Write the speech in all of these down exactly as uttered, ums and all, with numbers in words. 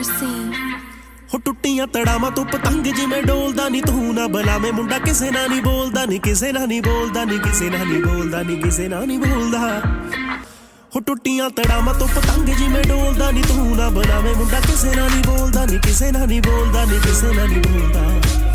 Mercy ਹੋ ਟੁੱਟੀਆਂ ਤੜਾਵਾਂ ਤੋਂ ਪਤੰਗ ਜਿਵੇਂ ਡੋਲਦਾ ਨੀ ਤੂੰ ਨਾ ਬੁਲਾਵੇਂ ਮੁੰਡਾ ਕਿਸੇ ਨਾਲ ਨੀ ਬੋਲਦਾ ਨੀ ਕਿਸੇ ਨਾਲ ਨੀ ਬੋਲਦਾ ਨੀ ਕਿਸੇ ਨਾਲ ਨੀ ਬੋਲਦਾ ਨੀ ਕਿਸੇ ਨਾਲ ਨੀ ਬੋਲਦਾ ਹੋ ਟੁੱਟੀਆਂ ਤੜਾਵਾਂ ਤੋਂ ਪਤੰਗ ਜਿਵੇਂ ਡੋਲਦਾ ਨੀ ਤੂੰ ਨਾ ਬੁਲਾਵੇਂ ਮੁੰਡਾ ਕਿਸੇ ਨਾਲ ਨੀ ਬੋਲਦਾ ਨੀ ਕਿਸੇ ਨਾਲ ਨੀ ਬੋਲਦਾ ਨੀ ਕਿਸੇ ਨਾਲ ਨੀ ਬੋਲਦਾ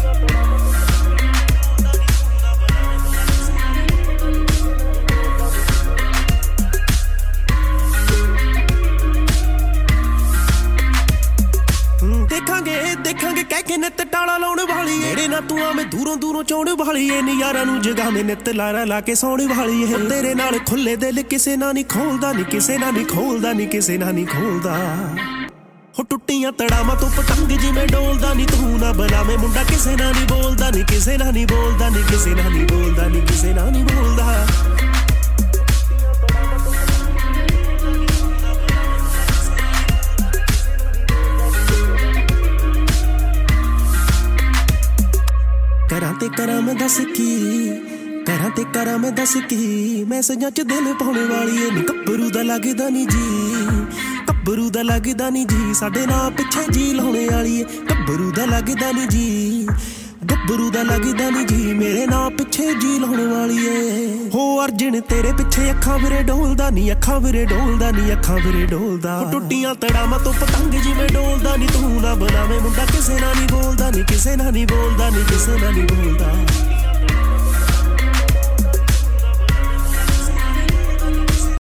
ਦੇਖਾਂਗੇ ਕਹਿ ਕੇ ਨਿੱਤ ਟਾਲਾ ਲਾਉਣ ਵਾਲੀ ਏੜੇ ਨਾ ਤੂੰ ਆਵੇਂ ਦੂਰੋਂ ਦੂਰੋਂ ਚਾਉਣ ਵਾਲੀ ਏ ਨਜ਼ਾਰਾਂ ਨੂੰ ਜਗਾਵੇਂ ਨਿੱਤ ਲਾਰਾ ਲਾ ਕੇ ਸੌਣ ਵਾਲੀ ਏ ਤੇਰੇ ਨਾਲ ਖੁੱਲੇ ਦਿਲ ਕਿਸੇ ਨਾਲ ਨਹੀਂ ਖੋਲਦਾ ਨੀ ਕਿਸੇ ਨਾਲ ਨਹੀਂ ਖੋਲਦਾ ਨੀ ਕਿਸੇ ਨਾਲ ਨਹੀਂ ਖੋਲਦਾ ਹੋ ਟੁੱਟੀਆਂ ਤੜਾਵਾਂ ਤੋਂ ਪਤੰਗ ਜਿਵੇਂ ਡੋਲਦਾ ਨੀ ਤੂੰ ਨਾ ਬੁਲਾਵੇਂ ਮੁੰਡਾ ਕਿਸੇ ਨਾਲ ਨਹੀਂ ਬੋਲਦਾ ਨੀ ਕਿਸੇ ਨਾਲ ਨਹੀਂ ਬੋਲਦਾ ਨੀ ਕਿਸੇ ਨਾਲ ਨਹੀਂ ਬੋਲਦਾ ਨੀ ਕਿਸੇ ਨਾਲ ਨਹੀਂ ਬੋਲਦਾ ਕਰਾਂ ਤੇ ਕਰਾਂ ਮੈਂ ਦੱਸ ਕੀ ਕਰਾਂ ਤੇ ਕਰਾਂ ਮੈਂ ਦੱਸ ਕੀ ਮੈਸੇਜਾਂ ਚ ਦਿਲ ਪਾਉਣ ਵਾਲੀ ਏ ਨੀ ਗੱਭਰੂ ਦਾ ਲੱਗਦਾ ਨੀ ਜੀ ਗੱਭਰੂ ਦਾ ਲੱਗਦਾ ਨੀ ਜੀ ਸਾਡੇ ਨਾਂ ਪਿੱਛੇ ਜੀ ਲਾਉਣੇ ਵਾਲੀ ਏ ਗੱਭਰੂ ਦਾ ਲੱਗਦਾ ਨੀ ਜੀ ਗੱਭਰੂ ਦਾ ਲੱਗਦਾ ਨੀ ਜੀ ਮੇਰੇ ਨਾਂ ਪਿੱਛੇ ਜੀ ਲਾਉਣ ਵਾਲੀ ਏ ਹੋ ਅਰਜਨ ਤੇਰੇ ਪਿੱਛੇ ਅੱਖਾਂ ਵੀਰੇ ਡੋਲਦਾ ਨੀ ਅੱਖਾਂ ਵੀਰੇ ਡੋਲਦਾ ਨੀ ਅੱਖਾਂ ਵੀਰੇ ਡੋਲਦਾ ਟੁੱਟੀਆਂ ਤੜਾਵਾਂ ਤੋਂ ਪਤੰਗ ਜਿਵੇਂ ਡੋਲਦਾ ਨੀ ਤੂੰ ਨਾ ਬੁਲਾਵੇਂ ਮੁੰਡਾ ਕਿਸੇ ਨਾਲ ਨੀ ਬੋਲਦਾ ਨੀ ਕਿਸੇ ਨਾਲ ਨੀ ਬੋਲਦਾ ਨੀ ਕਿਸੇ ਨਾਲ ਨੀ ਬੋਲਦਾ